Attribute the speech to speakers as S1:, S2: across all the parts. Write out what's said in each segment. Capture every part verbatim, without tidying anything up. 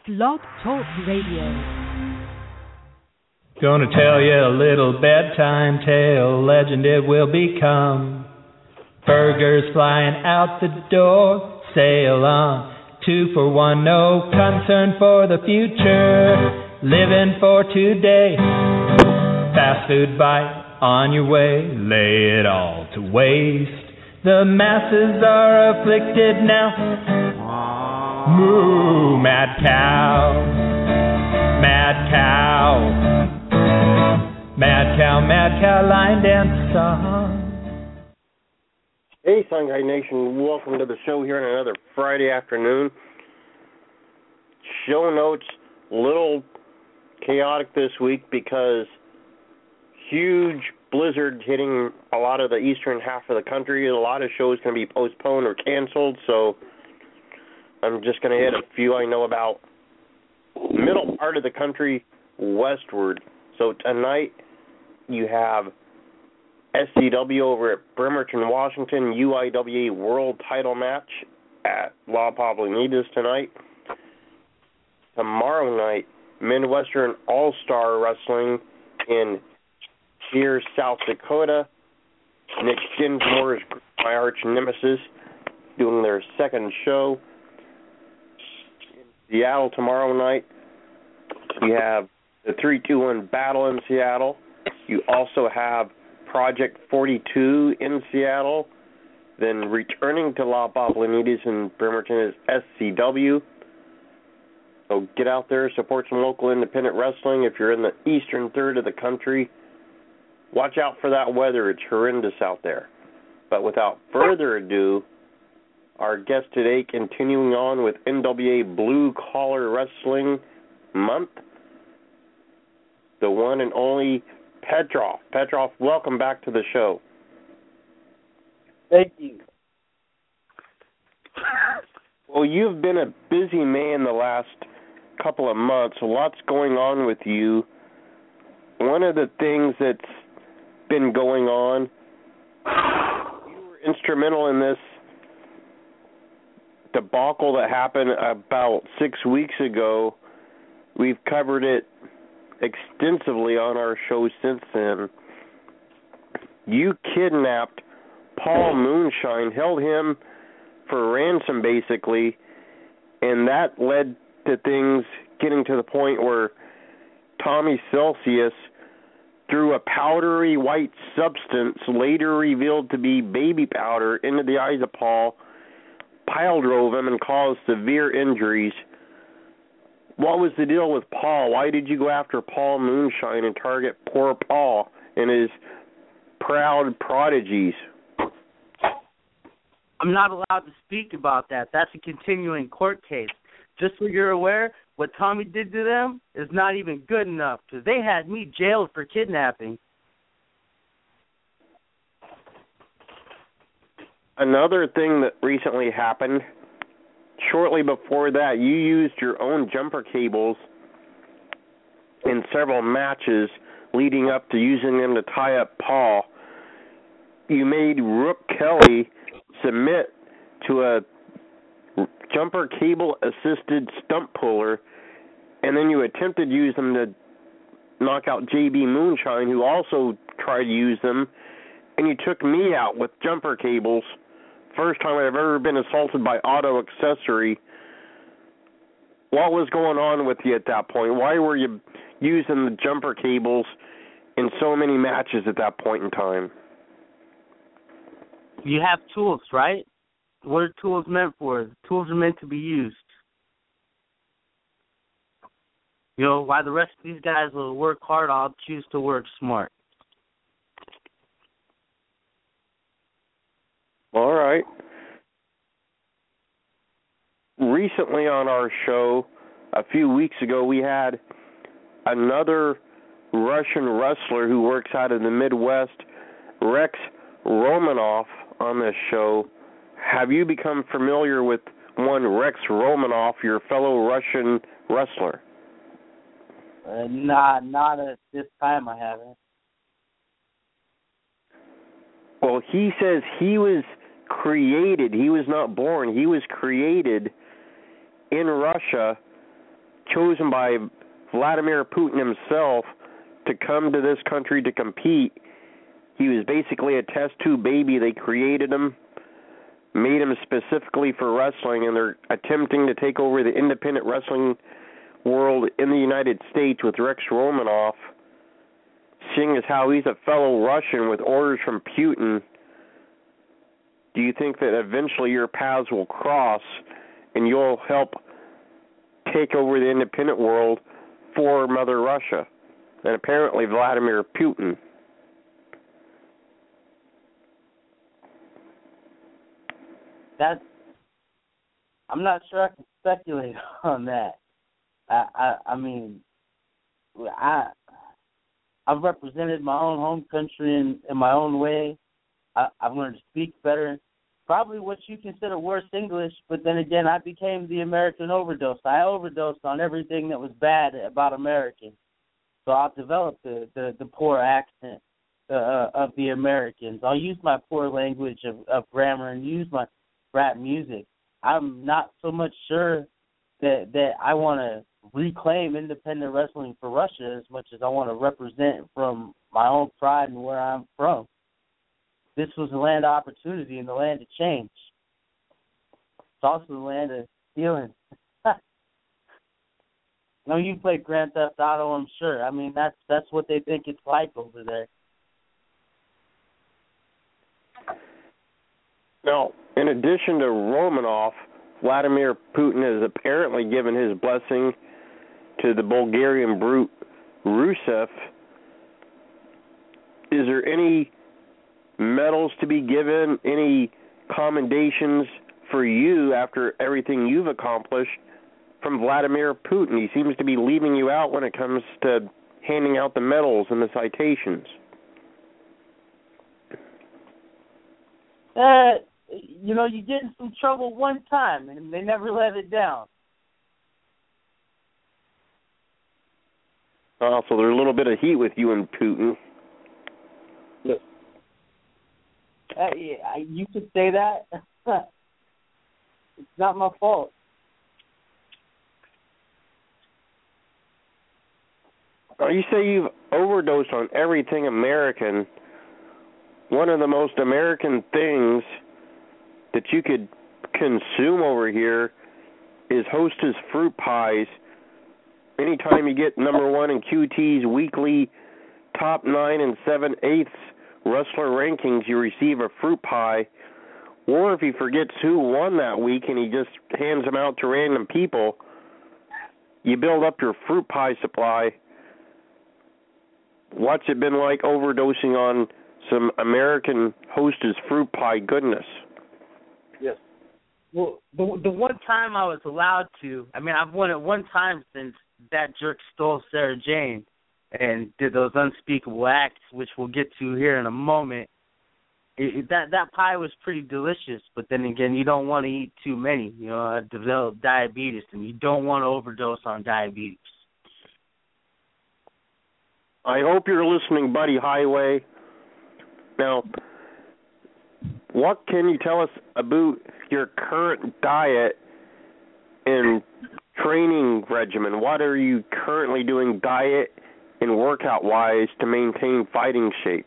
S1: Blog Talk Radio.
S2: Gonna tell you a little bedtime tale, legend it will become. Burgers flying out the door, sail on. Two for one, no concern for the future. Living for today, fast food bite on your way, lay it all to waste. The masses are afflicted now. Moo, mad cow, mad cow, mad cow, mad cow, line dance song.
S3: Hey, Sun Guy Nation, welcome to the show here on another Friday afternoon. Show notes, a little chaotic this week because huge blizzard hitting a lot of the eastern half of the country. A lot of shows can be postponed or canceled, so I'm just going to hit a few I know about. Middle part of the country, westward. So tonight you have S C W over at Bremerton, Washington, U I W A World Title Match at La Poblanitas tonight. Tomorrow night, Midwestern All-Star Wrestling in here, South Dakota. Nick Dinsmore's my arch nemesis doing their second show. In Seattle tomorrow night, you have the three two one Battle in Seattle. You also have Project forty-two in Seattle. Then returning to La Poblanitas in Bremerton is S C W. So get out there, support some local independent wrestling. If you're in the eastern third of the country, watch out for that weather. It's horrendous out there. But without further ado, our guest today continuing on with N W A Blue Collar Wrestling Month, the one and only Petrov. Petrov, welcome back to the show.
S4: Thank you.
S3: Well, you've been a busy man the last couple of months. Lots going on with you. One of the things that's been going on, you were instrumental in this debacle that happened about six weeks ago. We've covered it extensively on our show since then. You kidnapped Paul Moonshine, held him for ransom basically, and that led to things getting to the point where Tommy Celsius threw a powdery white substance, later revealed to be baby powder, into the eyes of Paul, pile drove him, and caused severe injuries. What was the deal with Paul? Why did you go after Paul Moonshine and target poor Paul and his proud prodigies?
S4: I'm not allowed to speak about that. That's a continuing court case. Just so you're aware, what Tommy did to them is not even good enough because they had me jailed for kidnapping.
S3: Another thing that recently happened, shortly before that, you used your own jumper cables in several matches leading up to using them to tie up Paul. You made Rook Kelly submit to a jumper cable-assisted stump puller, and then you attempted to use them to knock out J B Moonshine, who also tried to use them, and you took me out with jumper cables. First time I've ever been assaulted by auto accessory. What was going on with you at that point? Why were you using the jumper cables in so many matches at that point in time?
S4: You have tools, right? What are tools meant for? Tools are meant to be used. You know, while the rest of these guys will work hard, I'll choose to work smart.
S3: All right. Recently on our show, a few weeks ago, we had another Russian wrestler who works out of the Midwest, Rex Romanoff, on this show. Have you become familiar with one Rex Romanoff, your fellow Russian wrestler?
S4: Uh, nah, not at this time I haven't.
S3: Well, he says he was created, he was not born, he was created in Russia chosen by Vladimir Putin himself to come to this country to compete. He was basically a test tube baby. They created him, made him specifically for wrestling, and they're attempting to take over the independent wrestling world in the United States with Rex Romanoff, seeing as how he's a fellow Russian with orders from Putin. Do you think that eventually your paths will cross and you'll help take over the independent world for Mother Russia and apparently Vladimir Putin?
S4: That I'm not sure I can speculate on that. I, I, I mean, I, I've represented my own home country in, in my own way. I, I've learned to speak better. Probably what you consider worse English, but then again, I became the American overdose. I overdosed on everything that was bad about Americans. So I'll develop the, the, the poor accent uh, of the Americans. I'll use my poor language of, of grammar and use my rap music. I'm not so much sure that that I want to reclaim independent wrestling for Russia as much as I want to represent from my own pride and where I'm from. This was the land of opportunity and the land of change. It's also the land of healing. No, you played Grand Theft Auto, I'm sure. I mean, that's that's what they think it's like over there.
S3: Now, in addition to Romanoff, Vladimir Putin has apparently given his blessing to the Bulgarian brute Rusev. Is there any medals to be given, any commendations for you after everything you've accomplished from Vladimir Putin? He seems to be leaving you out when it comes to handing out the medals and the citations.
S4: Uh, you know, you get in some trouble one time, and they never let it down.
S3: Oh, so there's a little bit of heat with you and Putin.
S4: Yes. Uh, yeah, you could say that. It's not my fault.
S3: Now, you say you've overdosed on everything American. One of the most American things that you could consume over here is Hostess fruit pies. Anytime you get number one in Q T's weekly top nine and seven eighths wrestler rankings, you receive a fruit pie. Or if he forgets who won that week and he just hands them out to random people, you build up your fruit pie supply. What's it been like overdosing on some American Hostess fruit pie goodness?
S4: Yes. Well, the the one time I was allowed to, I mean, I've won it one time since that jerk stole Sarah Jane and did those unspeakable acts, which we'll get to here in a moment. It, it, that that pie was pretty delicious, but then again, you don't want to eat too many. You know, I developed diabetes, and you don't want to overdose on diabetes.
S3: I hope you're listening, Buddy Highway. Now, what can you tell us about your current diet and training regimen? What are you currently doing diet and workout-wise to maintain fighting shape?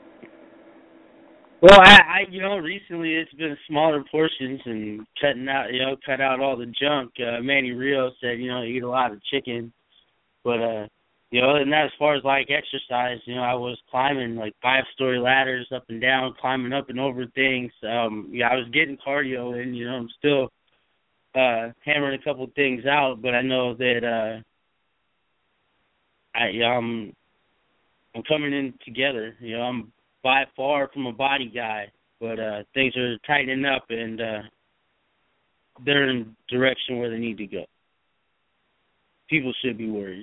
S4: Well, I, I, you know, recently it's been smaller portions and cutting out, you know, cut out all the junk. Uh, Manny Rio said, you know, you eat a lot of chicken, but, uh, you know, and that as far as like exercise, you know, I was climbing like five-story ladders up and down, climbing up and over things. Um, yeah, I was getting cardio, and you know, I'm still uh, hammering a couple of things out, but I know that uh, I um, I'm coming in together. You know, I'm by far from a body guy, but uh, things are tightening up, and uh, they're in the direction where they need to go. People should be worried.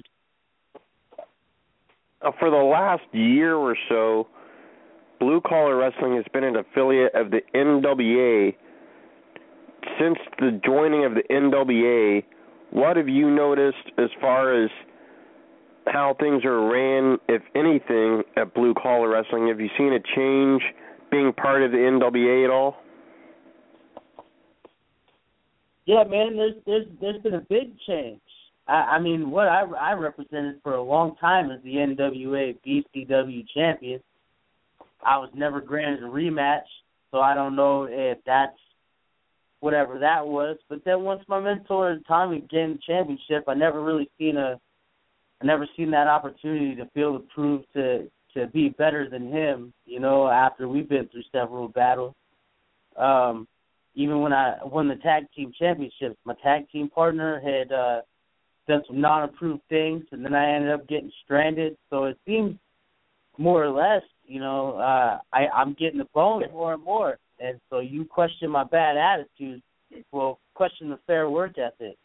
S3: For the last year or so, Blue Collar Wrestling has been an affiliate of the N W A. Since the joining of the N W A, what have you noticed as far as how things are ran, if anything, at Blue Collar Wrestling? Have you seen a change being part of the N W A at all?
S4: Yeah, man, there's there's there's been a big change. I, I mean, what I, I represented for a long time as the N W A B C W champion. I was never granted a rematch, so I don't know if that's whatever that was. But then once my mentor Tommy gained the championship, I never really seen a, I never seen that opportunity to feel to prove to to be better than him. You know, after we've been through several battles. Um, even when I won the tag team championships, my tag team partner had uh, done some non-approved things, and then I ended up getting stranded. So it seems more or less, you know, uh, I, I'm getting the bones more and more. And so you question my bad attitude, well, question the fair work ethic.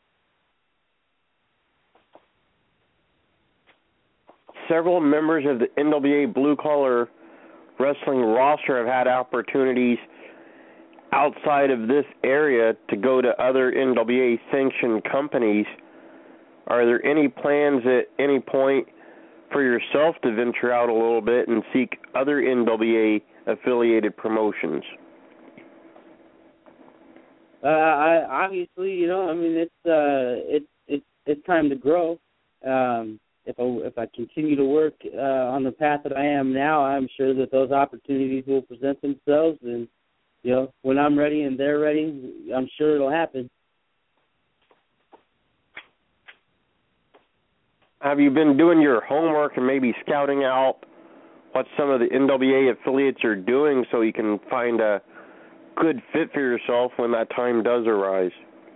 S3: Several members of the N W A Blue Collar Wrestling roster have had opportunities outside of this area to go to other N W A sanctioned companies. Are there any plans at any point for yourself to venture out a little bit and seek other N W A affiliated promotions?
S4: Uh, I obviously, you know, I mean, it's uh, it's it's it's time to grow. Um, if I if I continue to work uh, on the path that I am now, I'm sure that those opportunities will present themselves, and you know, when I'm ready and they're ready, I'm sure it'll happen.
S3: Have you been doing your homework and maybe scouting out what some of the N W A affiliates are doing so you can find a good fit for yourself when that time does arise?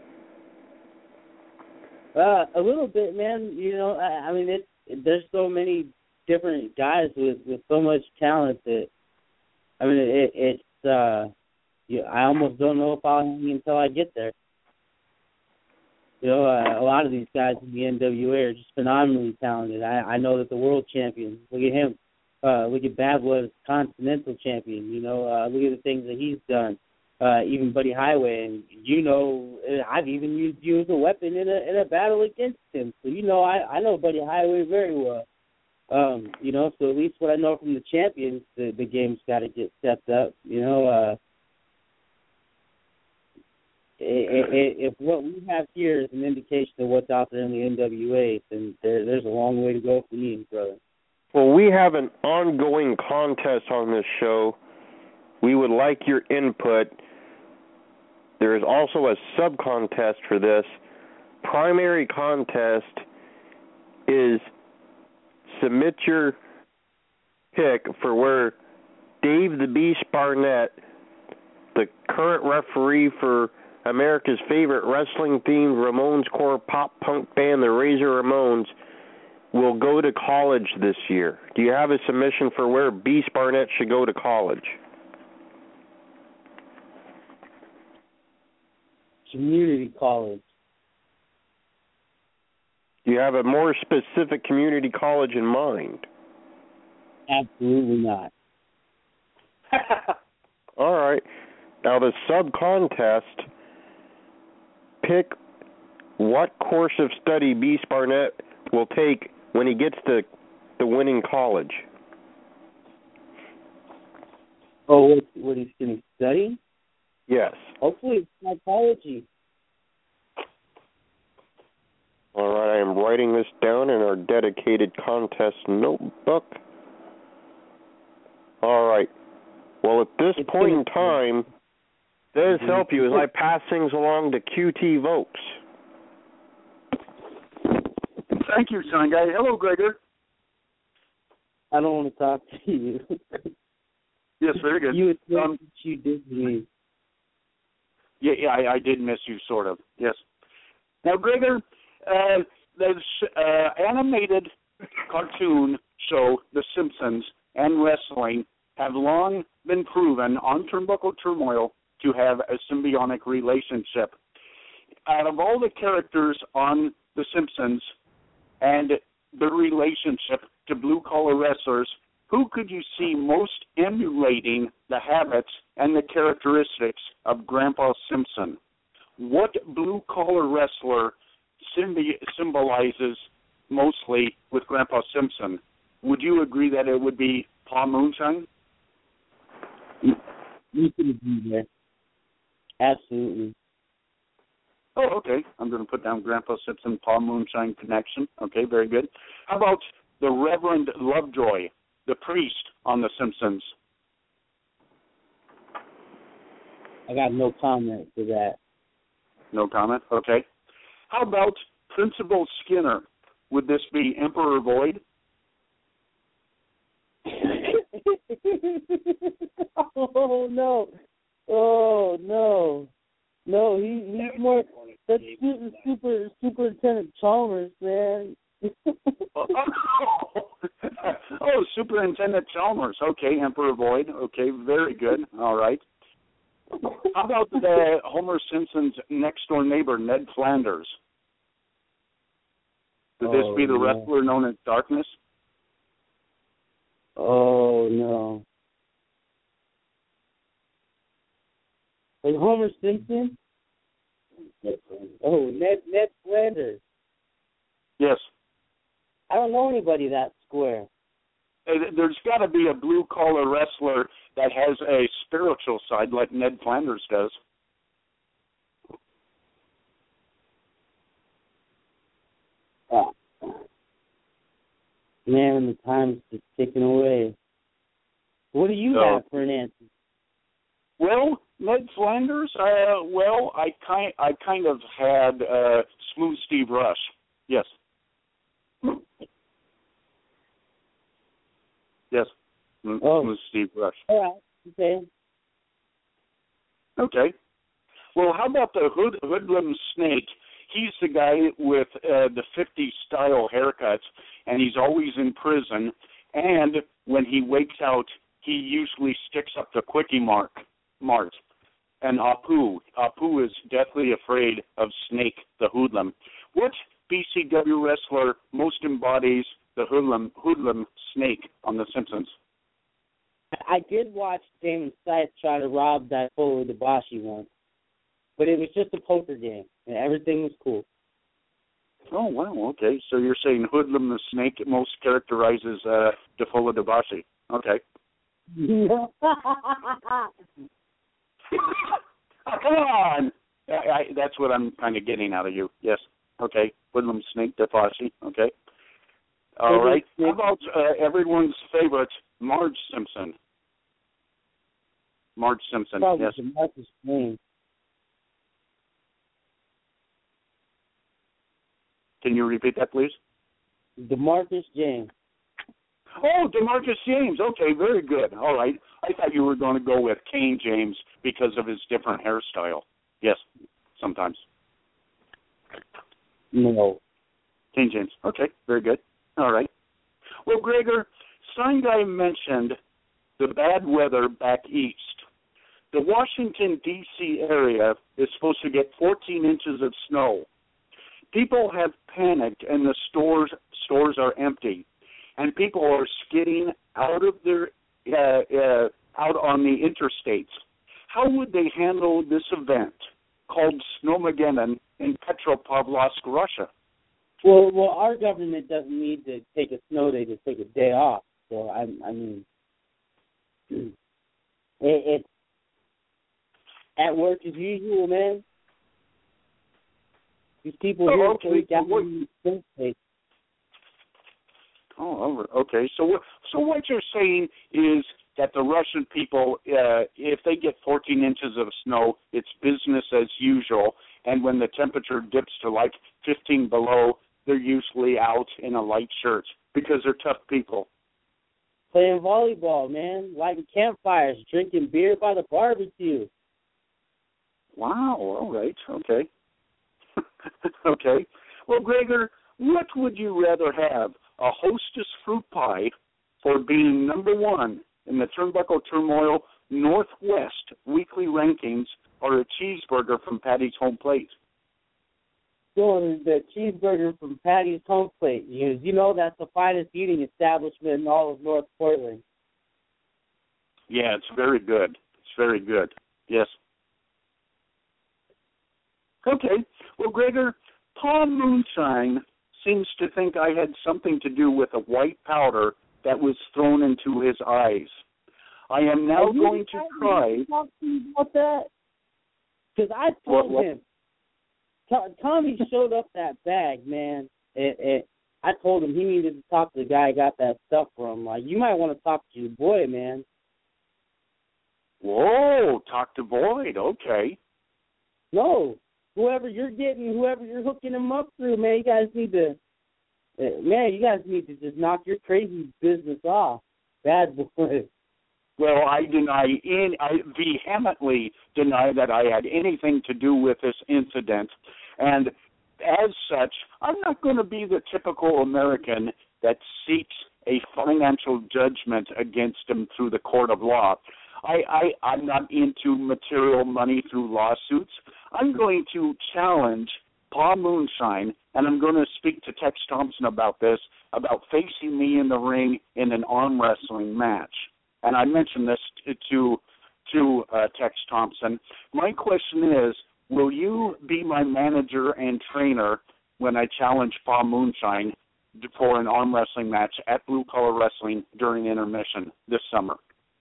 S4: Uh, a little bit, man. You know, I, I mean, it, it, there's so many different guys with, with so much talent that, I mean, it, it's, uh, you, I almost don't know if I'll hang until I get there. You know, uh, a lot of these guys in the N W A are just phenomenally talented. I, I know that the world champion, look at him. Uh, look at Bad Blood's continental champion. You know, uh, look at the things that he's done. Uh, even Buddy Highway, and you know, I've even used you as a weapon in a in a battle against him. So you know, I, I know Buddy Highway very well. Um, you know, so at least what I know from the champions, the, the game's got to get stepped up. You know, uh, if what we have here is an indication of what's out there in the N W A, then there, there's a long way to go for me, brother.
S3: Well, we have an ongoing contest on this show. We would like your input. There is also a sub-contest for this. Primary contest is submit your pick for where Dave the Beast Barnett, the current referee for America's favorite wrestling-themed Ramones core pop-punk band, the Razor Ramones, will go to college this year. Do you have a submission for where Beast Barnett should go to college?
S4: Community college.
S3: Do you have a more specific community college in mind?
S4: Absolutely not.
S3: All right. Now, the sub-contest, pick what course of study Beast Barnett will take when he gets to the winning college.
S4: Oh, what, what he's going to study?
S3: Yes.
S4: Hopefully it's psychology.
S3: All right, I am writing this down in our dedicated contest notebook. All right. Well, at this
S4: it's
S3: point in
S4: gonna,
S3: time, does
S4: mm-hmm.
S3: help you as I pass things along to Q T Vokes.
S1: Thank you, son guy. Hello, Gregor.
S4: I don't want to talk to you.
S1: Yes, very good.
S4: You would
S1: um,
S4: you did me.
S1: Yeah, yeah, I, I did miss you, sort of. Yes. Now, Gregor, uh, the uh, animated cartoon show The Simpsons and wrestling have long been proven on Turnbuckle Turmoil to have a symbiotic relationship. Out of all the characters on The Simpsons and the relationship to blue-collar wrestlers, who could you see most emulating the habits and the characteristics of Grandpa Simpson? What blue-collar wrestler symbi- symbolizes mostly with Grandpa Simpson? Would you agree that it would be Paul Moonshine?
S4: You can agree there. Absolutely.
S1: Oh, okay. I'm going to put down Grandpa Simpson, Paul Moonshine connection. Okay, very good. How about the Reverend Lovejoy, the priest on The Simpsons?
S4: I got no comment to that.
S1: No comment? Okay. How about Principal Skinner? Would this be Emperor Void?
S4: Oh, no. Oh, no. No, he, he's more... That's super, super, Superintendent Chalmers, man.
S1: oh, oh, Superintendent Chalmers. Okay, Emperor Void. Okay, very good. All right. How about the Homer Simpson's next-door neighbor, Ned Flanders? Would this
S4: oh,
S1: be the
S4: no.
S1: wrestler known as Darkness?
S4: Oh, no. Like Homer Simpson? Oh, Ned Ned Flanders.
S1: Yes.
S4: I don't know anybody that square.
S1: There's got to be a blue-collar wrestler that has a spiritual side like Ned Flanders does.
S4: Oh. Man, the time's just ticking away. What do you
S1: So,
S4: have for an answer?
S1: Well, Ned Flanders, uh, well, I kind, I kind of had uh, Smooth Steve Rush. Yes. Yes. Smooth
S4: Oh.
S1: Steve Rush.
S4: All right. Okay.
S1: Okay. Well, how about the hood, hoodlum snake? He's the guy with uh, the fifties style haircuts, and he's always in prison. And when he wakes out, he usually sticks up the quickie mark, mark. And Apu, Apu is deathly afraid of Snake, the hoodlum. What B C W wrestler most embodies the hoodlum, hoodlum Snake on The Simpsons?
S4: I did watch Damon Stites try to rob that Fuller Debashi once, but it was just a poker game, and everything was cool.
S1: Oh, wow, okay. So you're saying Hoodlum the Snake most characterizes uh, DeFola Debashi. Okay. Oh, come on! I, I, that's what I'm kind of getting out of you. Yes. Okay. Hoodlum Snake Debashi. Okay. All right. How about uh, everyone's favorite, Marge Simpson? Marge Simpson,
S4: Probably
S1: yes.
S4: Marcus James.
S1: Can you repeat that, please?
S4: DeMarcus James.
S1: Oh, DeMarcus James. Okay, very good. All right. I thought you were going to go with Kane James because of his different hairstyle. Yes, sometimes.
S4: No.
S1: Kane James. Okay, very good. All right. Well, Gregor, Sign Guy mentioned the bad weather back east. The Washington, D C area is supposed to get fourteen inches of snow. People have panicked, and the stores stores are empty, and people are skidding out of their uh, uh, out on the interstates. How would they handle this event called Snowmageddon in Petropavlovsk, Russia?
S4: Well, well, our government doesn't need to take a snow day to take a day off. So I, I mean, it, it's at work as usual, man. These people
S1: Oh,
S4: here
S1: okay.
S4: take down
S1: What-
S4: the snow days.
S1: Oh, okay. So, what- so what you're saying is that the Russian people, uh, if they get fourteen inches of snow, it's business as usual. And when the temperature dips to like fifteen below, they're usually out in a light shirt because they're tough people.
S4: Playing volleyball, man. Lighting campfires, drinking beer by the barbecue.
S1: Wow. All right. Okay. Okay. Well, Gregor, what would you rather have? A Hostess fruit pie for being number one in the Turnbuckle Turmoil Northwest weekly rankings, or a cheeseburger from Patty's Home Plate?
S4: Doing the cheeseburger from Patty's Home Plate. You, you know that's the finest eating establishment in all of North Portland.
S1: Yeah, it's very good. It's very good. Yes. Okay. Well, Gregor, Paul Moonshine seems to think I had something to do with a white powder that was thrown into his eyes. I am now
S4: Are you
S1: going to try.
S4: talking about that? Because I told
S1: What- what?
S4: him. Tommy showed up that bag, man. It, it, I told him he needed to talk to the guy who got that stuff from. Like, you might want to talk to your boy, man.
S1: Whoa, talk to Boyd, okay.
S4: No, whoever you're getting, whoever you're hooking him up through, man, you guys need to, uh, man, you guys need to just knock your crazy business off. Bad boy.
S1: Well, I deny, in, I vehemently deny that I had anything to do with this incident. And as such, I'm not going to be the typical American that seeks a financial judgment against him through the court of law. I, I, I'm not into material money through lawsuits. I'm going to challenge Paul Moonshine, and I'm going to speak to Tex Thompson about this, about facing me in the ring in an arm wrestling match. And I mentioned this to to, to uh, Tex Thompson. My question is, will you be my manager and trainer when I challenge Paul Moonshine for an arm wrestling match at Blue Collar Wrestling during intermission this summer?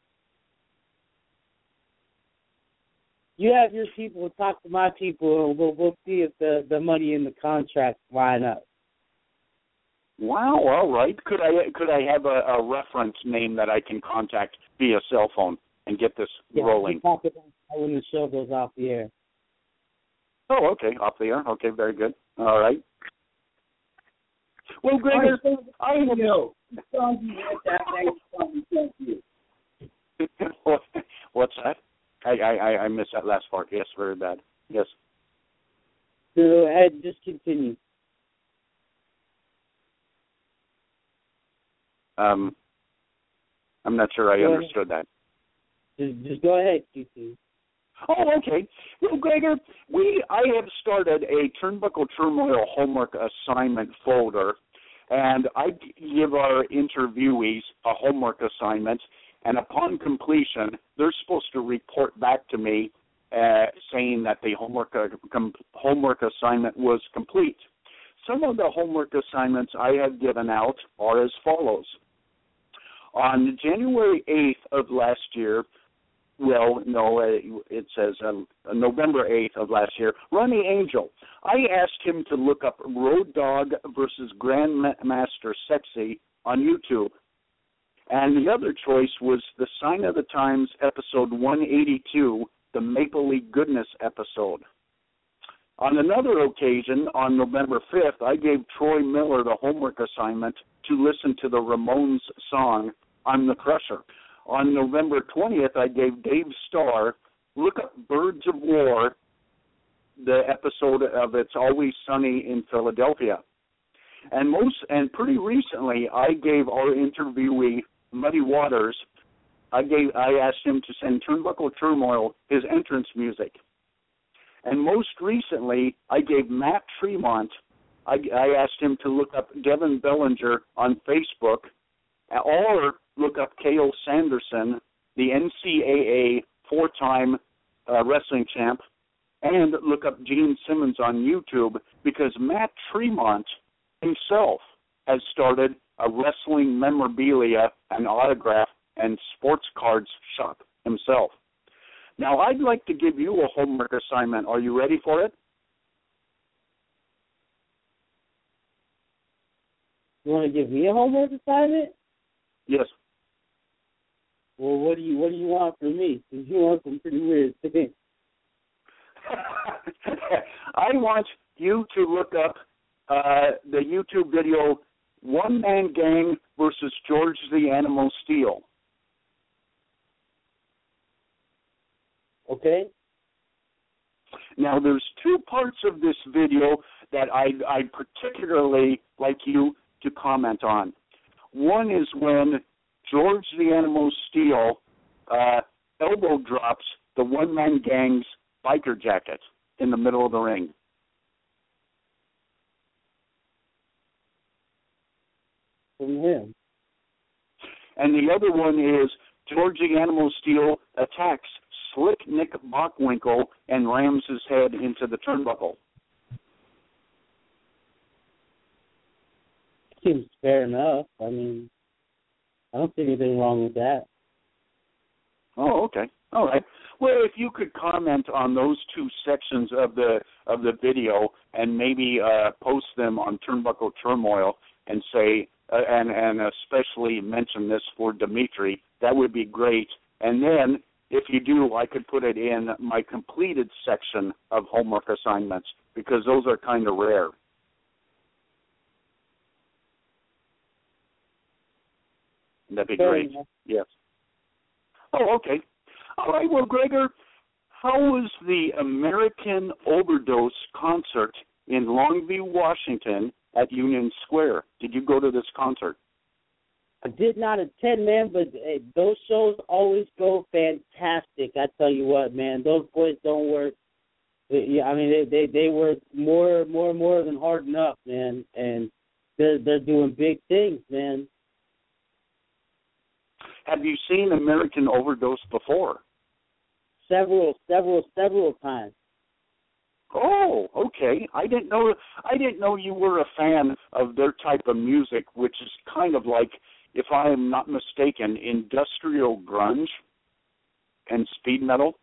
S4: You have your people talk to my people, and we'll, we'll see if the, the money in the contract line up.
S1: Wow, all right. Could I could I have a, a reference name that I can contact via cell phone and get this
S4: yeah,
S1: rolling?
S4: Talk about when the show goes off the air.
S1: Oh, okay, off the air. Okay, very good. All right. Well, Gregor, I know. What's that? I, I, I missed that last part. Yes, very bad. Yes.
S4: So, Ed, just continue.
S1: Um, I'm not sure I
S4: go
S1: understood
S4: ahead.
S1: that.
S4: Just, just go ahead, Q T.
S1: Oh, okay. Well, Gregor, we I have started a Turnbuckle Turmoil homework assignment folder, and I give our interviewees a homework assignment, and upon completion, they're supposed to report back to me uh, saying that the homework uh, com- homework assignment was complete. Some of the homework assignments I have given out are as follows. On January eighth of last year, well, no, it says um, November eighth of last year, Ronnie Angel, I asked him to look up Road Dogg versus Grandmaster Sexy on YouTube. And the other choice was the Sign of the Times episode one eighty-two, the Maple Leaf Goodness episode. On another occasion, on November fifth, I gave Troy Miller the homework assignment to listen to the Ramones song, I'm the Crusher. On November twentieth, I gave Dave Starr, look up Birds of War, the episode of It's Always Sunny in Philadelphia. And most, and pretty recently, I gave our interviewee, Muddy Waters, I gave, I asked him to send Turnbuckle Turmoil his entrance music. And most recently, I gave Matt Tremont, I, I asked him to look up Devin Bellinger on Facebook, or look up K O Sanderson, the N C A A four-time uh, wrestling champ, and look up Gene Simmons on YouTube, because Matt Tremont himself has started a wrestling memorabilia and autograph and sports cards shop himself. Now, I'd like to give you a homework assignment. Are you ready for it?
S4: You want to give me a homework assignment?
S1: Yes.
S4: Well, what do you what do you want from me? Because you want some pretty weird things.
S1: I want you to look up uh, the YouTube video One Man Gang versus George the Animal Steele.
S4: Okay.
S1: Now, there's two parts of this video that I'd, I'd particularly like you to comment on. One is when George the Animal Steele uh, elbow drops the One Man Gang's biker jacket in the middle of the ring.
S4: From him.
S1: And the other one is George the Animal Steele attacks Slick Nick Bockwinkel and rams his head into the turnbuckle.
S4: Seems fair enough. I mean, I don't see anything wrong with that.
S1: Oh, okay. All right. Well, if you could comment on those two sections of the of the video and maybe uh, post them on Turnbuckle Turmoil and say, uh, and and especially mention this for Dimitri, that would be great. And then, if you do, I could put it in my completed section of homework assignments because those are kind of rare. That'd be
S4: Fair
S1: great.
S4: enough.
S1: Yes. Oh, okay. All right. Well, Gregor, how was the American Overdose concert in Longview, Washington at Union Square? Did you go to this concert?
S4: I did not attend, man, but uh, those shows always go fantastic. I tell you what, man, those boys don't work. Yeah, I mean, they they, they work more, more, more than hard enough, man, and they're they're doing big things, man.
S1: Have you seen American Overdose before?
S4: Several, several, several times.
S1: Oh, okay. I didn't know. I didn't know you were a fan of their type of music, which is kind of like, if I am not mistaken, industrial grunge and speed metal.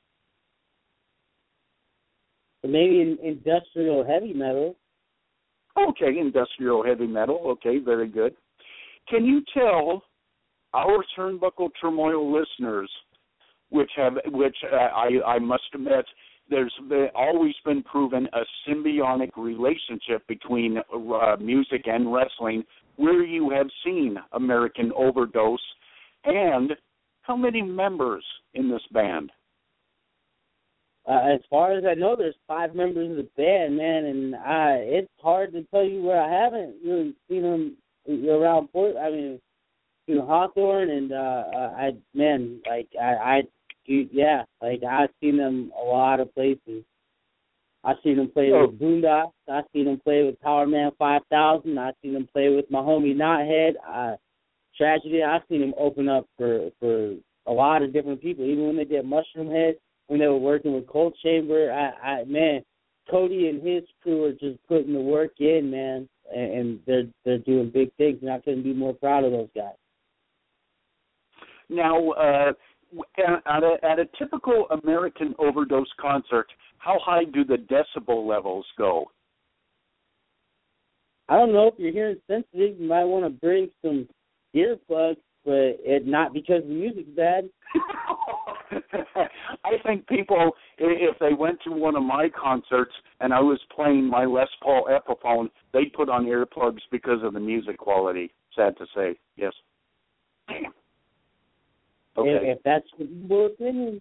S4: Maybe in industrial heavy metal.
S1: Okay, industrial heavy metal. Okay, very good. Can you tell our Turnbuckle Turmoil listeners, which have, which uh, I, I must admit, there's been, always been proven a symbiotic relationship between uh, music and wrestling, where you have seen American Overdose, and how many members in this band?
S4: Uh, as far as I know, there's five members of the band, man, and I, it's hard to tell you where I haven't really seen them around Port. I mean, you know, Hawthorne, and uh, I, man, like I, I, yeah, like I've seen them a lot of places. I've seen them play
S1: oh.
S4: with Boondocks. I've seen them play with Power Man five thousand. I've seen them play with my homie Knothead. Uh, Tragedy. I've seen them open up for for a lot of different people. Even when they did Mushroom Head, when they were working with Cold Chamber, I, I man, Cody and his crew are just putting the work in, man, and, and they're they're doing big things, and I couldn't be more proud of those guys.
S1: Now, uh, at a, at a typical American Overdose concert, how high do the decibel levels go?
S4: I don't know. If you're hearing sensitive, you might want to bring some earplugs, but it not because the music's bad.
S1: I think people, if they went to one of my concerts and I was playing my Les Paul Epiphone, they'd put on earplugs because of the music quality. Sad to say, yes. Okay.
S4: If, if that's your opinion.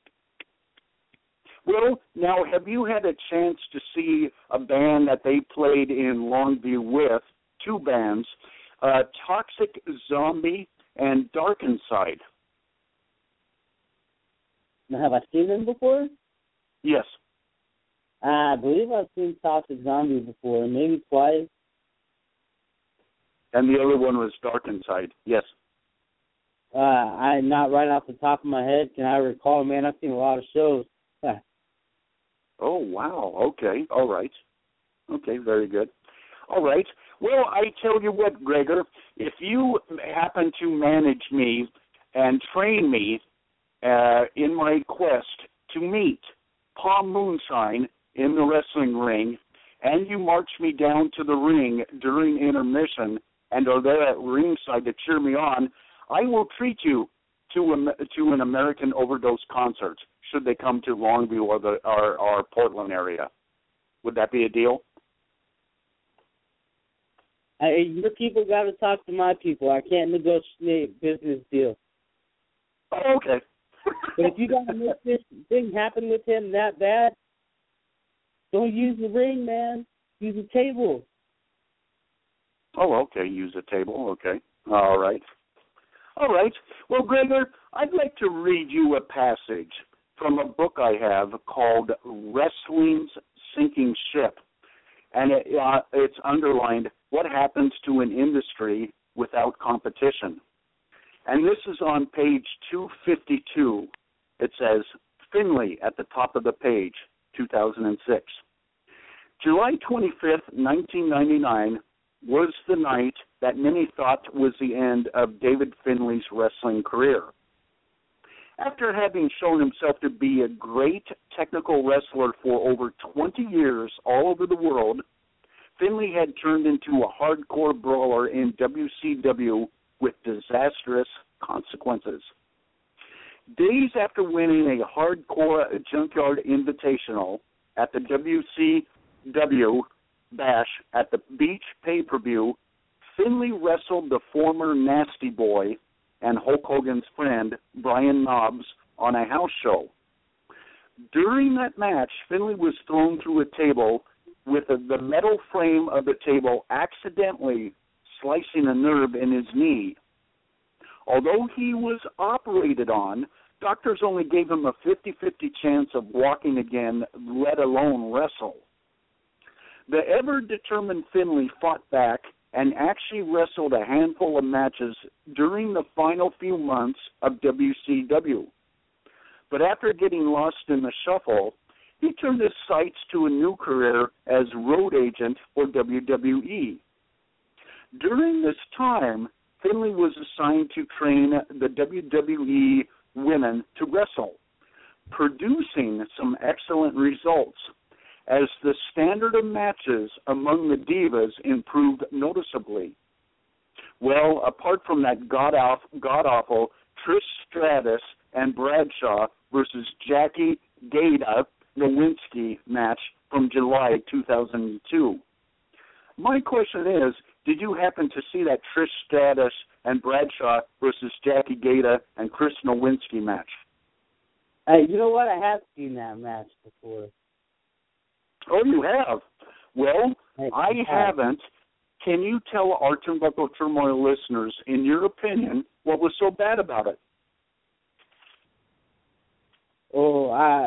S1: Well, now, have you had a chance to see a band that they played in Longview with, two bands, uh, Toxic Zombie and Dark Inside?
S4: Now, have I seen them before?
S1: Yes.
S4: I believe I've seen Toxic Zombie before, maybe twice.
S1: And the other one was Dark Inside, yes.
S4: Uh, I'm not right off the top of my head. Can I recall? Man, I've seen a lot of shows.
S1: Oh, wow. Okay. All right. Okay, very good. All right. Well, I tell you what, Gregor, if you happen to manage me and train me uh, in my quest to meet Palm Moonshine in the wrestling ring, and you march me down to the ring during intermission and are there at ringside to cheer me on, I will treat you to a, to an American Overdose concert should they come to Longview or the or, or Portland area. Would that be a deal?
S4: Hey, your people got to talk to my people. I can't negotiate business deals.
S1: Oh, okay.
S4: But if you got to make this thing happen with him that bad, don't use the ring, man. Use a table.
S1: Oh, okay. Use a table. Okay. All right. All right. Well, Gregor, I'd like to read you a passage from a book I have called Wrestling's Sinking Ship. And it, uh, it's underlined, What Happens to an Industry Without Competition. And this is on page two fifty-two. It says, Finley at the top of the page, two thousand six. July twenty-fifth, nineteen ninety-nine, was the night that many thought was the end of David Finley's wrestling career. After having shown himself to be a great technical wrestler for over twenty years all over the world, Finlay had turned into a hardcore brawler in W C W with disastrous consequences. Days after winning a hardcore Junkyard Invitational at the W C W Bash at the Beach pay-per-view, Finlay wrestled the former Nasty Boy and Hulk Hogan's friend, Brian Knobbs, on a house show. During that match, Finlay was thrown through a table with a, the metal frame of the table accidentally slicing a nerve in his knee. Although he was operated on, doctors only gave him a fifty-fifty chance of walking again, let alone wrestle. The ever-determined Finlay fought back and actually wrestled a handful of matches during the final few months of W C W. But after getting lost in the shuffle, he turned his sights to a new career as road agent for W W E. During this time, Finlay was assigned to train the W W E women to wrestle, producing some excellent results, as the standard of matches among the divas improved noticeably. Well, apart from that god-awful, god-awful Trish Stratus and Bradshaw versus Jackie Gada Nowinski match from July two thousand two. My question is, did you happen to see that Trish Stratus and Bradshaw versus Jackie Gada and Chris Nowinski match?
S4: Hey, you know what? I have seen that match before.
S1: Oh, you have? Well,
S4: I,
S1: I haven't. Can you tell our Turnbuckle Turmoil listeners, in your opinion, what was so bad about it?
S4: Oh, I,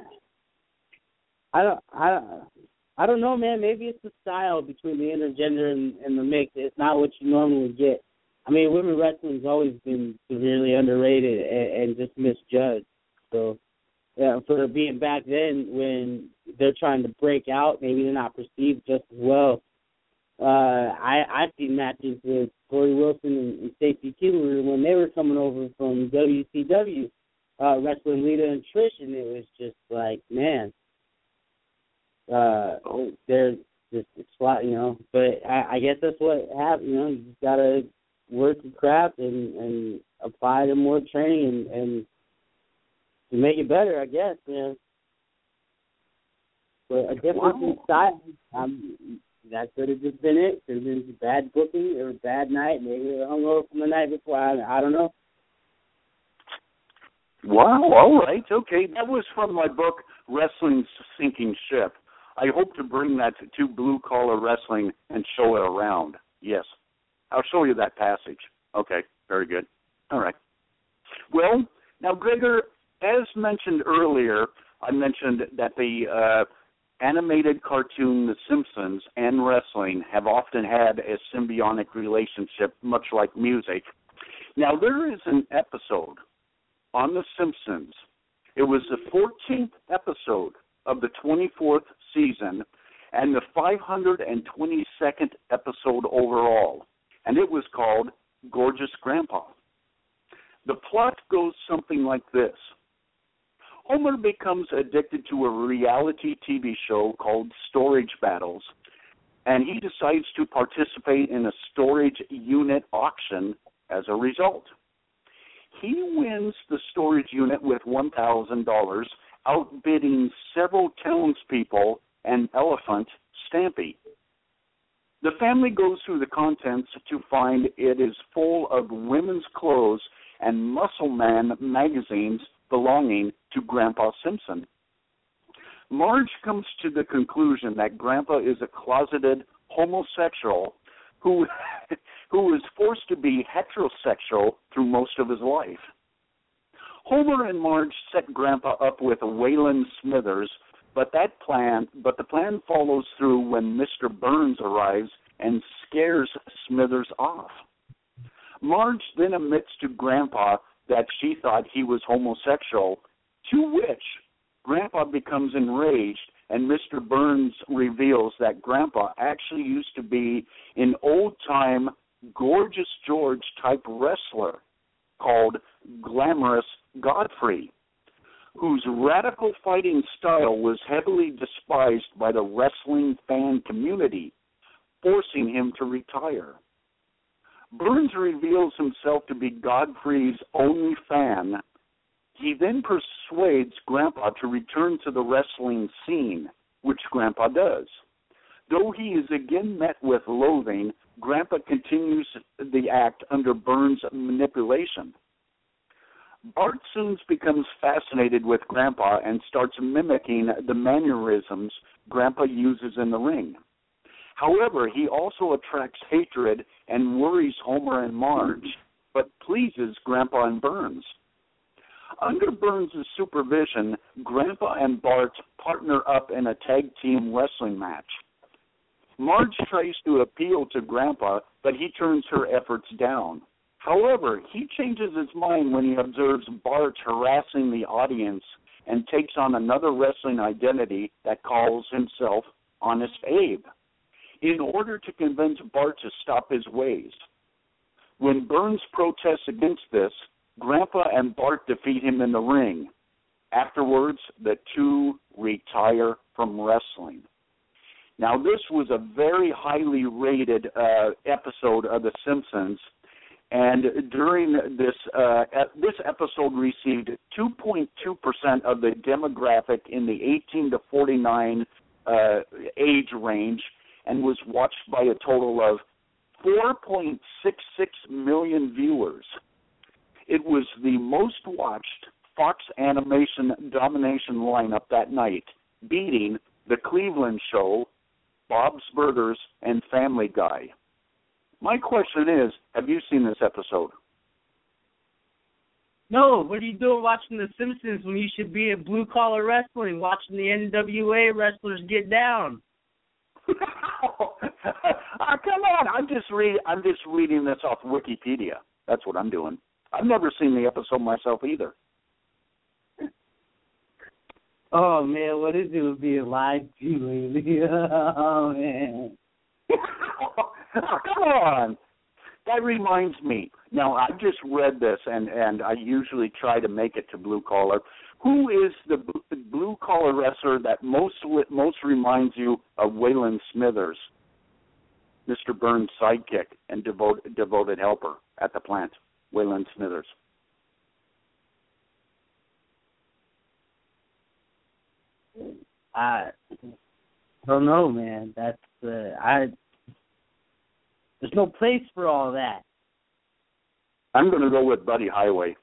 S4: I don't, I don't, I don't know, man. Maybe it's the style between the intergender and, and the mix. It's not what you normally get. I mean, women wrestling's always been severely underrated and, and just misjudged. So, yeah, for being back then when they're trying to break out, maybe they're not perceived just as well. Uh, I I've seen matches with Tori Wilson and, and Stacey Keebler when they were coming over from W C W, uh, wrestling Lita and Trish, and it was just like, man, uh, oh, they're just it's flat, you know. But I, I guess that's what happened. You know, you just gotta work your craft and, and apply to more training and, and to make it better, I guess, man. But a difference in style, um, that could have just been it. Could have been bad booking or a bad night. Maybe they were hungover from the night before. I, I don't know.
S1: Wow, all right, okay. That was from my book, Wrestling's Sinking Ship. I hope to bring that to Blue Collar Wrestling and show it around. Yes. I'll show you that passage. Okay, very good. All right. Well, now, Gregor, as mentioned earlier, I mentioned that the uh, animated cartoon The Simpsons and wrestling have often had a symbiotic relationship, much like music. Now, there is an episode on The Simpsons. It was the fourteenth episode of the twenty-fourth season and the five hundred twenty-second episode overall, and it was called Gorgeous Grandpa. The plot goes something like this. Homer becomes addicted to a reality T V show called Storage Battles, and he decides to participate in a storage unit auction as a result. He wins the storage unit with one thousand dollars, outbidding several townspeople and Elephant Stampy. The family goes through the contents to find it is full of women's clothes and Muscle Man magazines belonging to Grandpa Simpson. Marge comes to the conclusion that Grandpa is a closeted homosexual who who is forced to be heterosexual through most of his life. Homer and Marge set Grandpa up with Waylon Smithers, but that plan but the plan follows through when Mister Burns arrives and scares Smithers off. Marge then admits to Grandpa that she thought he was homosexual, to which Grandpa becomes enraged, and Mister Burns reveals that Grandpa actually used to be an old-time Gorgeous George-type wrestler. called Glamorous Godfrey, whose radical fighting style was heavily despised by the wrestling fan community, forcing him to retire. Burns reveals himself to be Godfrey's only fan. He then persuades Grandpa to return to the wrestling scene, which Grandpa does. Though he is again met with loathing, Grandpa continues the act under Burns' manipulation. Bart soon becomes fascinated with Grandpa and starts mimicking the mannerisms Grandpa uses in the ring. However, he also attracts hatred and worries Homer and Marge, but pleases Grandpa and Burns. Under Burns' supervision, Grandpa and Bart partner up in a tag team wrestling match. Marge tries to appeal to Grandpa, but he turns her efforts down. However, he changes his mind when he observes Bart harassing the audience and takes on another wrestling identity that calls himself Honest Abe, in order to convince Bart to stop his ways. When Burns protests against this, Grandpa and Bart defeat him in the ring. Afterwards, the two retire from wrestling. Now, this was a very highly rated uh, episode of The Simpsons, and during this uh, this episode received two point two percent of the demographic in the eighteen to forty-nine uh, age range, and was watched by a total of four point six six million viewers. It was the most watched Fox Animation Domination lineup that night, beating The Cleveland Show, Bob's Burgers, and Family Guy. My question is, have you seen this episode?
S4: No, what are you doing watching The Simpsons when you should be at Blue Collar Wrestling, watching the N W A wrestlers get down?
S1: oh, come on! I'm just read. I'm just reading this off Wikipedia. That's what I'm doing. I've never seen the episode myself either.
S4: Oh man, what is it would be a live viewing? Oh man.
S1: oh, come on. That reminds me. Now, I just read this, and, and I usually try to make it to Blue Collar. Who is the Blue Collar wrestler that most most reminds you of Waylon Smithers, Mister Burns' sidekick and devoted, devoted helper at the plant? Waylon Smithers.
S4: I don't know, man. That's uh, I. There's no place for all that.
S1: I'm going to go with Buddy Highway.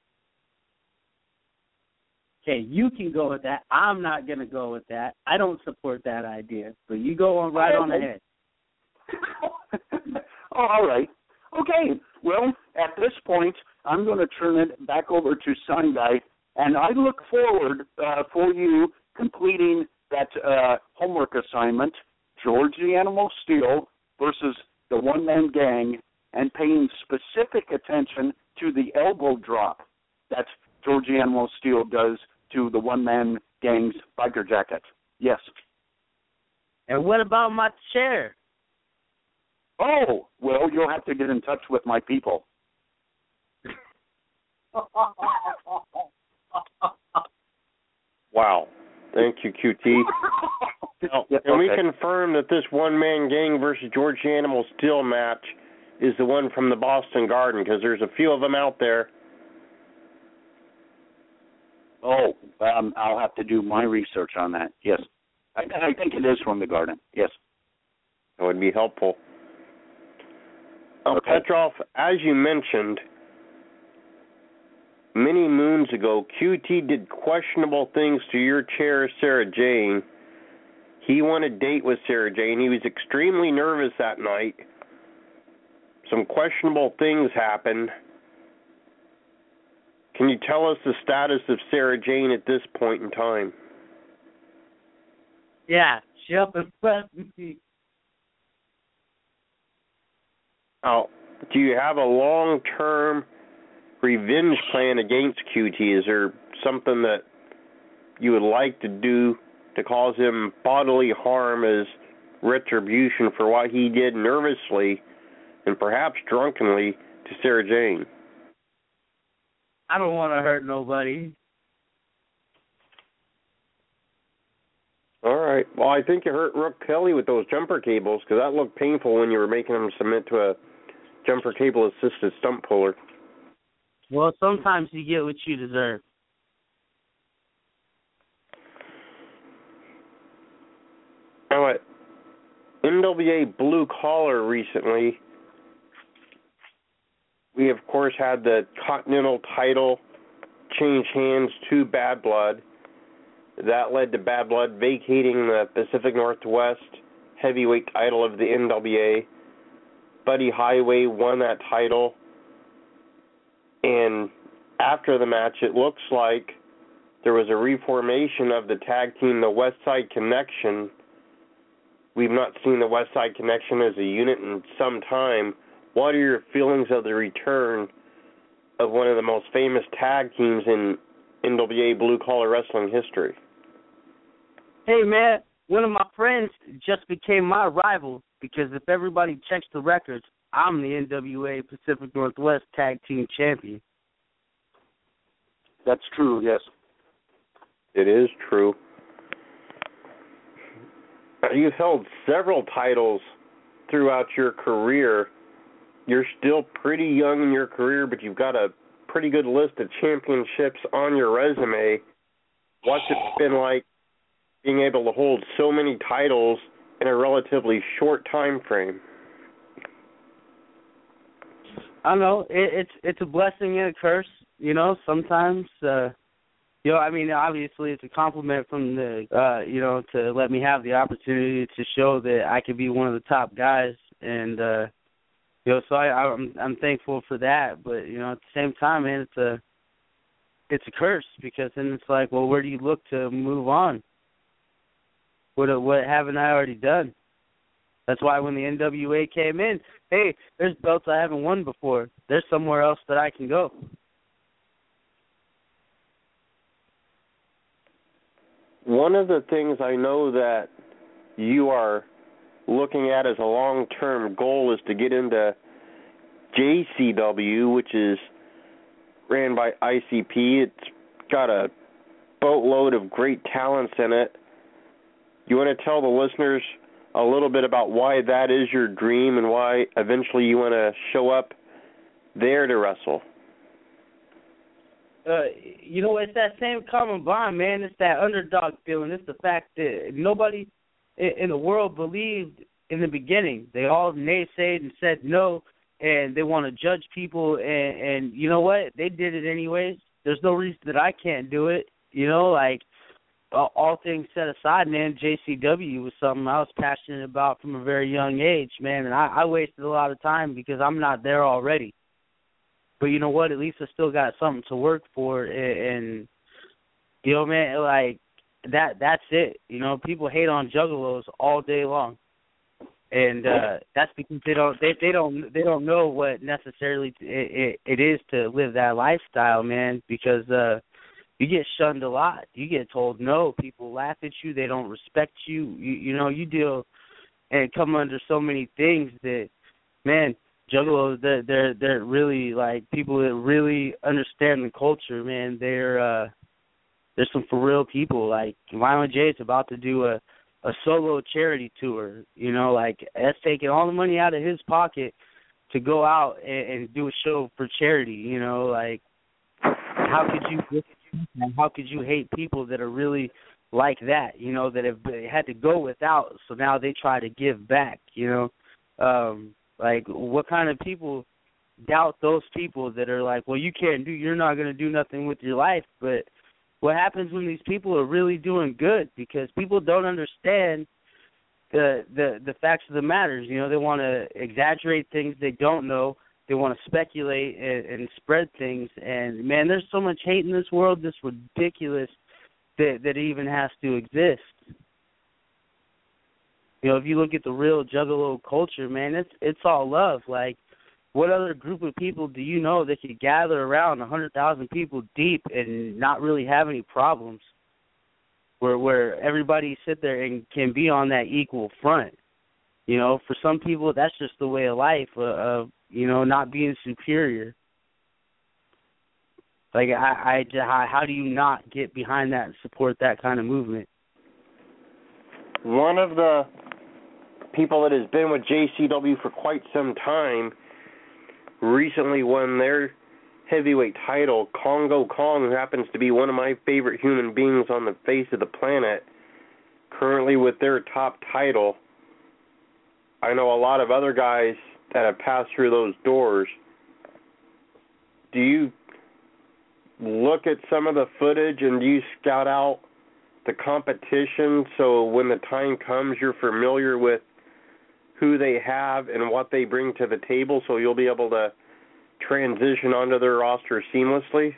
S4: Okay, you can go with that. I'm not going to go with that. I don't support that idea. So you go on right on ahead.
S1: oh, all right. Okay. Well, at this point, I'm going to turn it back over to Sign Guy, and I look forward uh, for you completing that uh, homework assignment, George the Animal Steel versus the one-man gang, and paying specific attention to the elbow drop that George the Animal Steel does to the one-man gang's biker jacket. Yes.
S4: And what about my chair?
S1: Oh, well, you'll have to get in touch with my people.
S3: Wow. Thank you, Q T. Now,
S1: yeah,
S3: and
S1: okay.
S3: we confirm that this one-man gang versus George the Animal Steel match is the one from the Boston Garden, because there's a few of them out there.
S1: Oh, um, I'll have to do my research on that. Yes. I, I think it is from the Garden. Yes.
S3: That would be helpful. Now,
S1: Okay.
S3: Petrov, as you mentioned, many moons ago, Q T did questionable things to your chair, Sarah Jane. He won a date with Sarah Jane. He was extremely nervous that night. Some questionable things happened. Can you tell us the status of Sarah Jane at this point in time?
S4: Yeah, she up and pressed me.
S3: Now, do you have a long-term revenge plan against Q T? Is there something that you would like to do to cause him bodily harm as retribution for what he did nervously and perhaps drunkenly to Sarah Jane?
S4: I don't want to hurt nobody.
S3: All right. Well, I think you hurt Rook Kelly with those jumper cables because that looked painful when you were making him submit to a jumper cable-assisted stump puller.
S4: Well, sometimes you get what you deserve.
S3: Now, at N W A Blue Collar recently, we, of course, had the Continental title change hands to Bad Blood. That led to Bad Blood vacating the Pacific Northwest heavyweight title of the N W A. Buddy Highway won that title. And after the match, it looks like there was a reformation of the tag team, the West Side Connection. We've not seen the West Side Connection as a unit in some time. What are your feelings of the return of one of the most famous tag teams in N W A Blue Collar Wrestling history?
S4: Hey, man, one of my friends just became my rival because if everybody checks the records, I'm the N W A Pacific Northwest Tag Team Champion.
S1: That's true, yes.
S3: It is true. You've held several titles throughout your career. You're still pretty young in your career, but you've got a pretty good list of championships on your resume. What's it been like being able to hold so many titles in a relatively short time frame?
S4: I don't know. It, it's it's a blessing and a curse. You know, sometimes, uh, you know, I mean, obviously it's a compliment from the, uh, you know, to let me have the opportunity to show that I could be one of the top guys. And, uh, you know, so I, I'm I'm thankful for that. But, you know, at the same time, man, it's a, it's a curse because then it's like, well, where do you look to move on? What what haven't I already done? That's why when the N W A came in, hey, there's belts I haven't won before. There's somewhere else that I can go.
S3: One of the things I know that you are looking at as a long-term goal is to get into J C W, which is ran by I C P. It's got a boatload of great talents in it. You want to tell the listeners a little bit about why that is your dream and why eventually you want to show up there to wrestle?
S4: Uh, you know, it's that same common bond, man. It's that underdog feeling. It's the fact that nobody in the world believed in the beginning. They all naysayed and said no, and they want to judge people. And, and you know what? They did it anyways. There's no reason that I can't do it. You know, like, all things set aside, man, J C W was something I was passionate about from a very young age, man, and I, I wasted a lot of time because I'm not there already. But you know what? At least I still got something to work for, and, and you know, man, like that. That's it. You know, people hate on juggalos all day long, and uh, that's because they don't they, they don't they don't know what necessarily it, it, it is to live that lifestyle, man. Because uh, you get shunned a lot. You get told no. People laugh at you. They don't respect you. You, you know, you deal and come under so many things that, man, juggalos, they're, they're, they're really, like, people that really understand the culture, man. They're, uh, they're some for real people. Like, Violent J's about to do a, a solo charity tour. You know, like, that's taking all the money out of his pocket to go out and, and do a show for charity. You know, like, how could you... And how could you hate people that are really like that, you know, that have had to go without, so now they try to give back, you know? Um, like, what kind of people doubt those people that are like, well, you can't do, you're not going to do nothing with your life, but what happens when these people are really doing good? Because people don't understand the the, the facts of the matters, you know, they want to exaggerate things they don't know. They want to speculate and, and spread things. And, man, there's so much hate in this world that's ridiculous that, that even has to exist. You know, if you look at the real juggalo culture, man, it's it's all love. Like, what other group of people do you know that could gather around one hundred thousand people deep and not really have any problems? Where, where everybody sit there and can be on that equal front. You know, for some people, that's just the way of life, uh, of, you know, not being superior. Like, I, I, how, how do you not get behind that and support that kind of movement?
S3: One of the people that has been with J C W for quite some time recently won their heavyweight title. Kongo Kong, who happens to be one of my favorite human beings on the face of the planet, currently with their top title. I know a lot of other guys that have passed through those doors. Do you look at some of the footage and do you scout out the competition so when the time comes you're familiar with who they have and what they bring to the table so you'll be able to transition onto their roster seamlessly?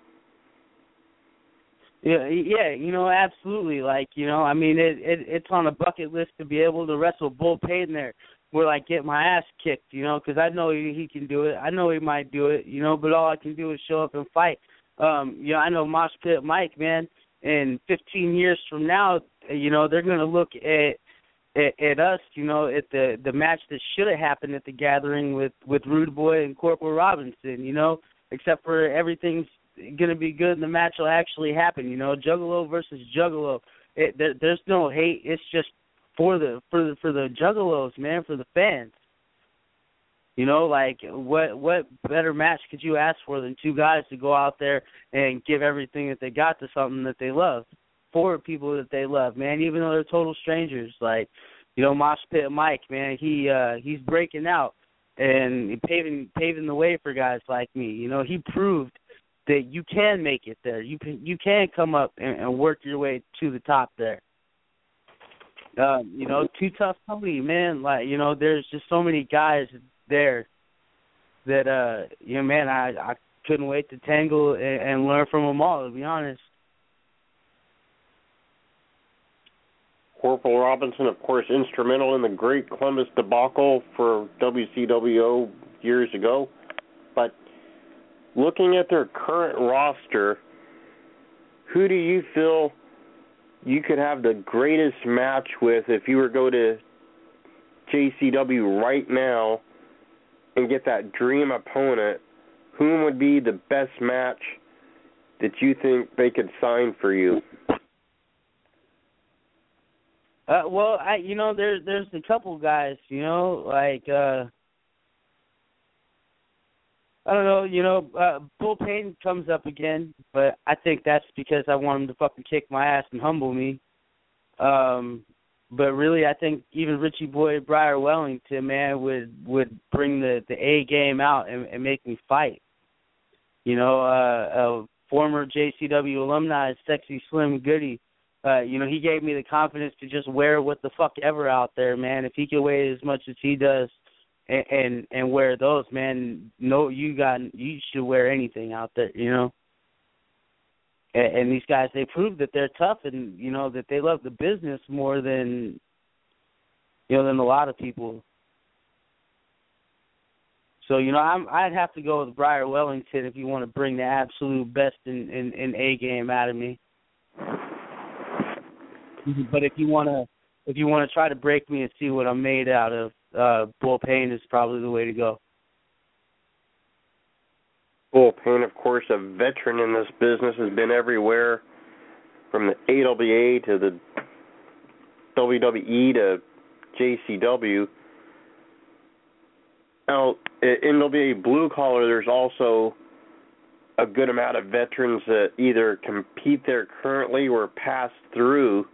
S4: Yeah, yeah, you know, absolutely. Like, you know, I mean, it, it it's on a bucket list to be able to wrestle Bull Payton there, where like get my ass kicked, you know, because I know he, he can do it. I know he might do it, you know, but all I can do is show up and fight. Um, you know, I know Mosh Pit Mike, man. And fifteen years from now, you know, they're going to look at, at at us, you know, at the the match that should have happened at the gathering with with Rude Boy and Corporal Robinson, you know, except for everything's going to be good and the match will actually happen, you know, Juggalo versus Juggalo. It, there, there's no hate. It's just for the for the for the Juggalos, man, for the fans. You know, like what what better match could you ask for than two guys to go out there and give everything that they got to something that they love, for people that they love, man, even though they're total strangers. Like, you know, Mosh Pit Mike, man, he uh, he's breaking out and paving paving the way for guys like me. You know, he proved that you can make it there. You can you can come up and, and work your way to the top there. Um, you know, Too Tough Tony, man, like, you know, there's just so many guys there that uh you know, man, I, I couldn't wait to tangle and, and learn from them all, to be honest.
S3: Corporal Robinson, of course, instrumental in the Great Columbus debacle for W C W O years ago. But looking at their current roster, who do you feel you could have the greatest match with if you were to go to J C W right now and get that dream opponent? Whom would be the best match that you think they could sign for you?
S4: Uh, well, I you know there's there's a couple guys, you know, like uh, I don't know, you know, uh, Bull Payton comes up again, but I think that's because I want him to fucking kick my ass and humble me. Um, But really, I think even Richie Boy Briar Wellington, man, would would bring the, the A game out and, and make me fight. You know, uh, a former J C W alumni, Sexy Slim Goody, uh, you know, he gave me the confidence to just wear what the fuck ever out there, man. If he can weigh as much as he does and and, and wear those, man, no, you got you should wear anything out there, you know. And these guys, they prove that they're tough and, you know, that they love the business more than, you know, than a lot of people. So, you know, I'm, I'd have to go with Briar Wellington if you want to bring the absolute best in, in, in A game out of me. But if you want to, if you want to try to break me and see what I'm made out of, uh, Bull Payton is probably the way to go.
S3: Bull Payton, of course, a veteran in this business, has been everywhere from the A W A to the W W E to J C W. Now, in W W E Blue Collar, there's also a good amount of veterans that either compete there currently or pass through.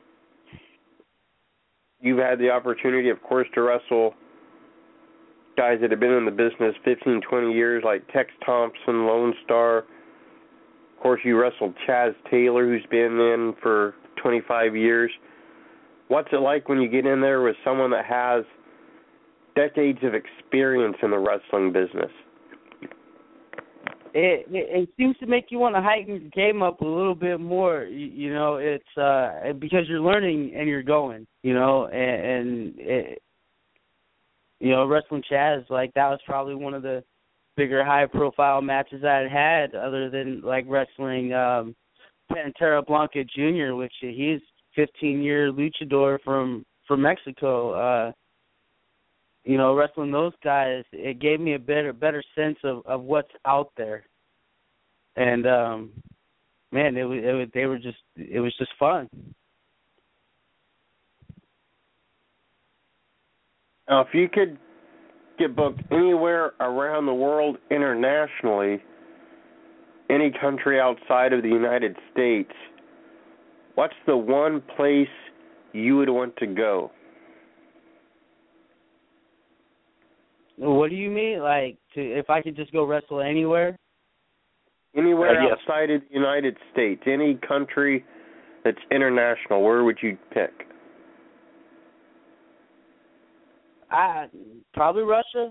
S3: You've had the opportunity, of course, to wrestle guys that have been in the business fifteen, twenty years, like Tex Thompson, Lone Star. Of course, you wrestled Chaz Taylor, who's been in for twenty-five years. What's it like when you get in there with someone that has decades of experience in the wrestling business?
S4: It, it it seems to make you want to heighten your game up a little bit more. You, you know, it's uh, because you're learning and you're going. You know, and, and it, you know, wrestling Chaz, like, that was probably one of the bigger high-profile matches I had had, other than, like, wrestling um, Pantera Blanca Junior, which he's fifteen-year luchador from, from Mexico. Uh, you know, wrestling those guys, it gave me a better better sense of, of what's out there. and um, man, it was, it was they were just it was just fun.
S3: Now, if you could get booked anywhere around the world internationally, any country outside of the United States, what's the one place you would want to go?
S4: What do you mean? Like, to, if I could just go wrestle anywhere?
S3: Anywhere
S1: Uh, yes.
S3: outside of the United States, any country that's international, where would you pick?
S4: I probably Russia.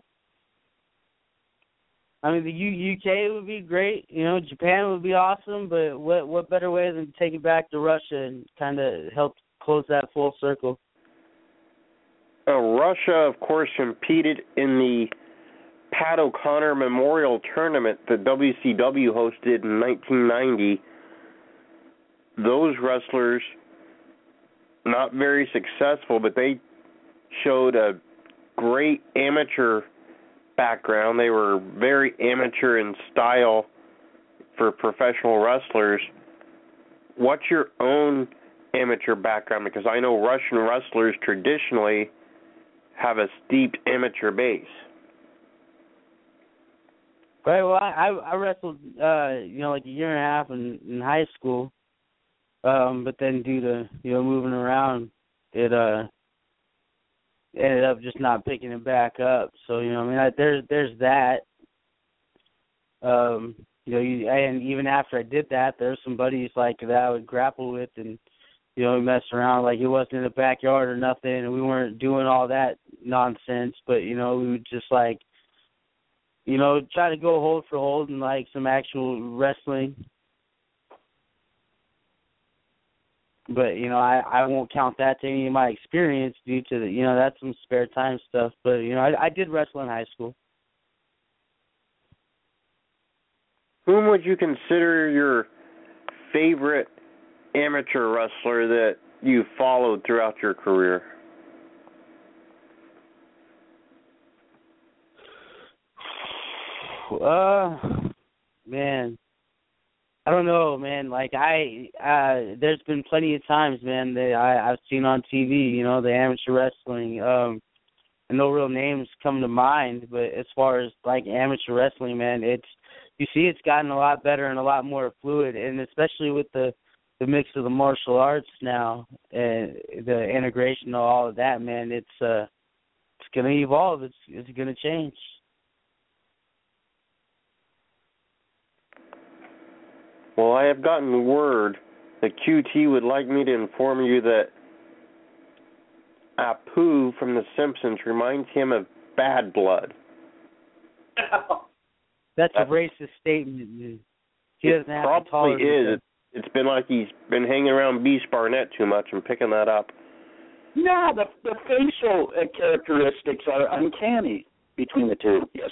S4: I mean, the U- UK would be great. You know, Japan would be awesome. But what what better way than to take it back to Russia and kind of help close that full circle?
S3: Uh, Russia, of course, competed in the Pat O'Connor Memorial Tournament that W C W hosted in nineteen ninety. Those wrestlers, not very successful, but they showed a great amateur background. They were very amateur in style for professional wrestlers. What's your own amateur background? Because I know Russian wrestlers traditionally have a steep amateur base.
S4: Right. Well, I I wrestled, uh, you know, like a year and a half in, in high school, um, but then due to you know moving around, it uh ended up just not picking it back up. So you know, I mean, I, there's there's that. Um, you know, you, and even after I did that, there's some buddies like that I would grapple with, and you know, we messed around like it wasn't in the backyard or nothing, and we weren't doing all that nonsense. But you know, we would just like. You know, try to go hold for hold and, like, some actual wrestling. But, you know, I, I won't count that to any of my experience due to, the, you know, that's some spare time stuff. But, you know, I, I did wrestle in high school.
S3: Whom would you consider your favorite amateur wrestler that you followed throughout your career?
S4: Uh, man, I don't know, man. Like I, uh, there's been plenty of times, man, that I, I've seen on T V, you know, the amateur wrestling. Um, and no real names come to mind, but as far as like amateur wrestling, man, it's you see, it's gotten a lot better and a lot more fluid, and especially with the the mix of the martial arts now and the integration of all of that, man, it's uh, it's gonna evolve. It's it's gonna change.
S3: Well, I have gotten word that Q T would like me to inform you that Apu from The Simpsons reminds him of Bad Blood.
S4: That's a racist statement. He doesn't have
S3: probably
S4: to tolerate
S3: is.
S4: it.
S3: It's been like he's been hanging around Beast Barnett too much and picking that up.
S1: No, the the facial uh, characteristics are uncanny between the two. Yes.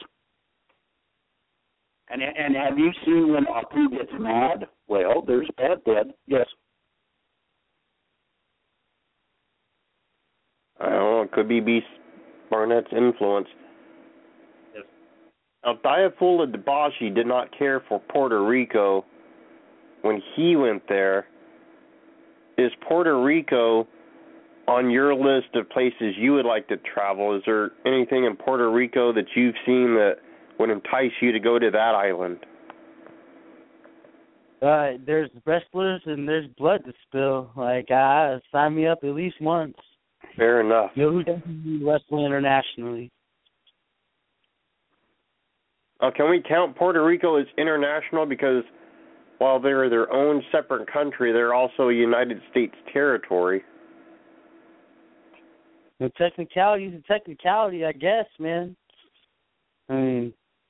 S1: And and have you seen when Apu gets mad? Well, there's Bad Blood. Yes.
S3: I don't know. It could be Beast Barnett's influence.
S1: Yes.
S3: Now, Diafula Debashi did not care for Puerto Rico when he went there. Is Puerto Rico on your list of places you would like to travel? Is there anything in Puerto Rico that you've seen that would entice you to go to that island?
S4: Uh, there's wrestlers and there's blood to spill. Like, uh, sign me up at least once.
S3: Fair enough.
S4: You know who doesn't wrestle internationally?
S3: Uh, can we count Puerto Rico as international? Because while they're their own separate country, they're also a United States territory.
S4: The technicality is a technicality, I guess, man. I mean,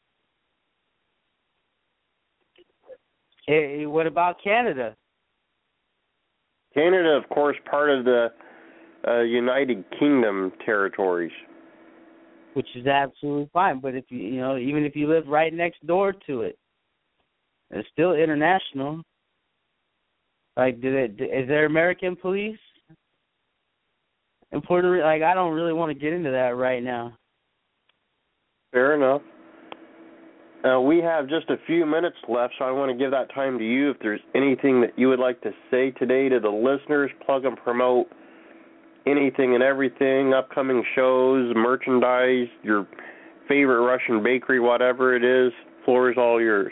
S4: hey, what about Canada?
S3: Canada, of course, part of the uh, United Kingdom territories.
S4: Which is absolutely fine, but if you, you know, even if you live right next door to it, it's still international. Like, did it, is there American police in Puerto Rico? Like, I don't really want to get into that right now.
S3: Fair enough. Uh, we have just a few minutes left, so I want to give that time to you. If there's anything that you would like to say today to the listeners, plug and promote anything and everything, upcoming shows, merchandise, your favorite Russian bakery, whatever it is, floor is all yours.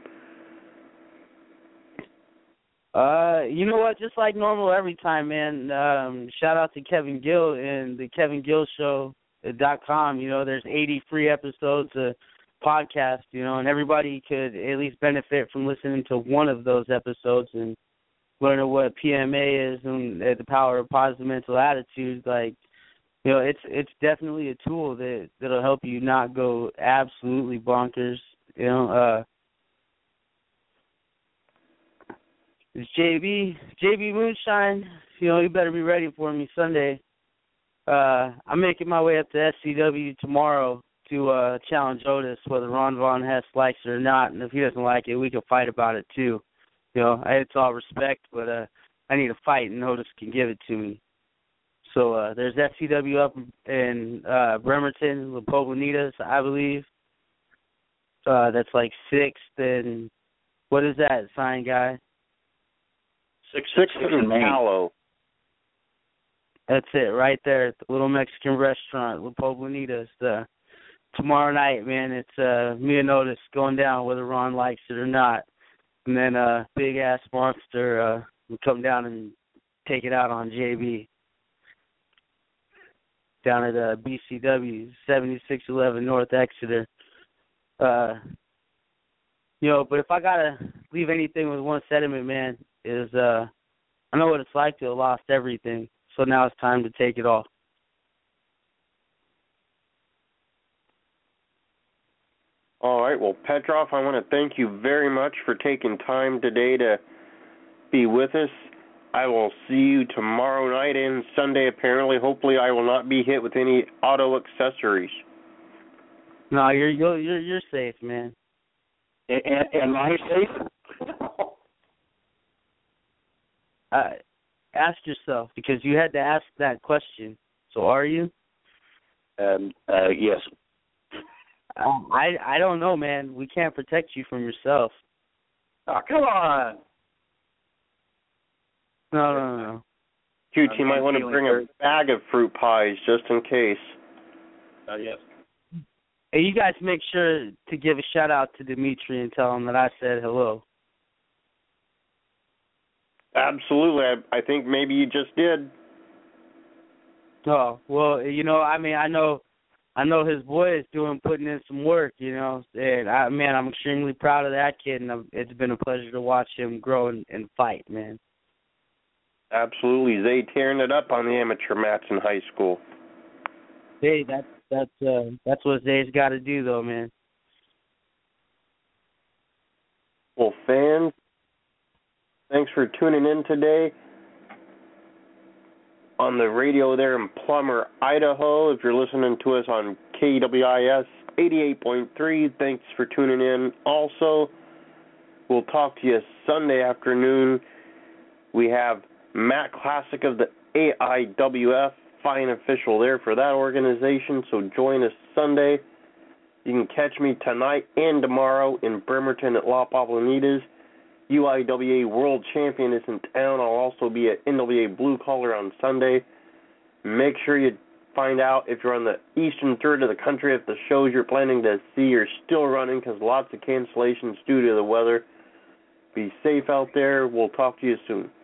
S4: Uh, you know what? Just like normal every time, man. Um, shout out to Kevin Gill and the Kevin Gill Show dot com. You know, there's eighty free episodes of podcast, you know, and everybody could at least benefit from listening to one of those episodes and learning what P M A is and the power of positive mental attitude. Like, you know, it's it's definitely a tool that that'll help you not go absolutely bonkers. You know, uh, it's J B J B Moonshine. You know, you better be ready for me Sunday. Uh, I'm making my way up to S C W tomorrow to uh, challenge Otis, whether Ron Von Hess likes it or not. And if he doesn't like it, we can fight about it too. You know, it's all respect, but uh, I need a fight, and Otis can give it to me. So uh, there's S C W up in uh, Bremerton, La Poblanitas, I believe. Uh, that's like sixth and what is that, sign guy?
S1: Sixth,
S3: Sixth
S1: sixth
S3: and
S1: Main.
S3: Palo.
S4: That's it, right there at the little Mexican restaurant, La Poblanitas. Uh, tomorrow night, man, it's uh, me and Otis going down whether Ron likes it or not. And then uh, Big Ass Monster uh, will come down and take it out on J B. Down at uh, B C W, seventy-six eleven North Exeter. Uh, you know, but if I got to leave anything with one sentiment, man, is uh, I know what it's like to have lost everything. So now it's time to take it all.
S3: All right. Well, Petrov, I want to thank you very much for taking time today to be with us. I will see you tomorrow night and Sunday, apparently. Hopefully I will not be hit with any auto accessories.
S4: No, you're you're you're, you're safe, man.
S1: Am I safe?
S4: Uh, ask yourself, because you had to ask that question. So are you?
S1: Um, uh, yes.
S4: Um, I I don't know, man. We can't protect you from yourself.
S1: Oh, come on.
S4: No, no, no, no.
S3: Shoot, you might want to bring a bag of fruit pies just in case.
S1: Uh, yes.
S4: Hey, you guys make sure to give a shout out to Dimitri and tell him that I said hello.
S3: Absolutely. I, I think maybe you just did.
S4: Oh, well, you know, I mean, I know I know his boy is doing, putting in some work, you know, and, I, man, I'm extremely proud of that kid, and it's been a pleasure to watch him grow and, and fight, man.
S3: Absolutely. They tearing it up on the amateur mats in high school.
S4: Hey, that's, that's, uh, that's what Zay's got to do, though, man.
S3: Well, fans, thanks for tuning in today on the radio there in Plummer, Idaho. If you're listening to us on K W I S eighty-eight point three, thanks for tuning in. Also, we'll talk to you Sunday afternoon. We have Matt Classic of the A I W F, fine official there for that organization, so join us Sunday. You can catch me tonight and tomorrow in Bremerton at La Poblanitas. U I W A World Champion is in town. I'll also be at N W A Blue Collar on Sunday. Make sure you find out if you're on the eastern third of the country, if the shows you're planning to see are still running, because lots of cancellations due to the weather. Be safe out there. We'll talk to you soon.